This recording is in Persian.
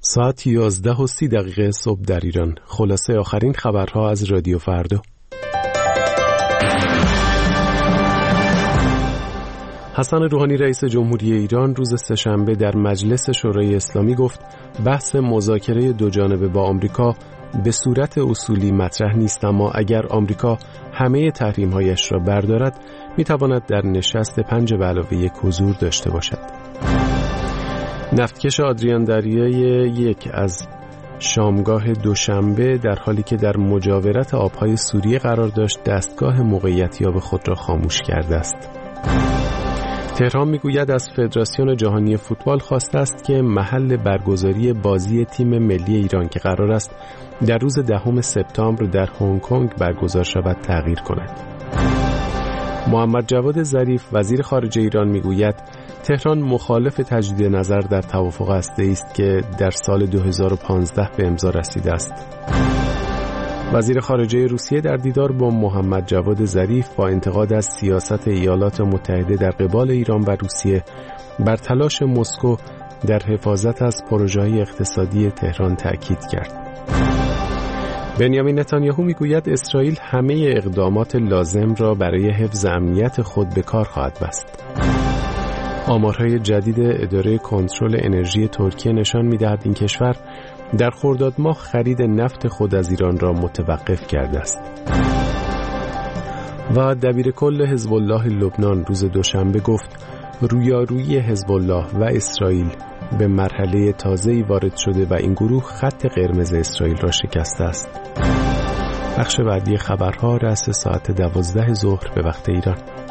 ساعت 11:30 صبح در ایران. خلاصه آخرین خبرها از رادیو فردا. حسن روحانی رئیس جمهوری ایران روز سه‌شنبه در مجلس شورای اسلامی گفت بحث مذاکره دوجانبه با آمریکا به صورت اصولی مطرح نیست، اما اگر آمریکا همه تحریم‌هایش را بردارد می‌تواند در نشست 5+1 حضور داشته باشد. نفتکش آدریان دریای 1 از شامگاه دوشنبه در حالی که در مجاورت آبهای سوریه قرار داشت دستگاه موقعیتیاب خود را خاموش کرده است. تهران میگوید از فدراسیون جهانی فوتبال خواسته است که محل برگزاری بازی تیم ملی ایران که قرار است در روز 10 سپتامبر در هنگ کنگ برگزار شود تغییر کند. محمد جواد ظریف وزیر خارجه ایران میگوید تهران مخالف تجدید نظر در توافق هسته‌ای است که در سال 2015 به امضا رسیده است. وزیر خارجه روسیه در دیدار با محمد جواد ظریف با انتقاد از سیاست ایالات متحده در قبال ایران و روسیه بر تلاش مسکو در حفاظت از پروژه‌های اقتصادی تهران تأکید کرد. بنیامین نتانیاهو میگوید اسرائیل همه اقدامات لازم را برای حفظ امنیت خود به کار خواهد بست. آمارهای جدید اداره کنترل انرژی ترکیه نشان می‌دهد این کشور در خرداد ماه خرید نفت خود از ایران را متوقف کرده است. و دبیر کل حزب الله لبنان روز دوشنبه گفت رویارویی حزب الله و اسرائیل به مرحله تازه‌ای وارد شده و این گروه خط قرمز اسرائیل را شکسته است. بخش بعدی خبرها رأس ساعت 12 ظهر به وقت ایران.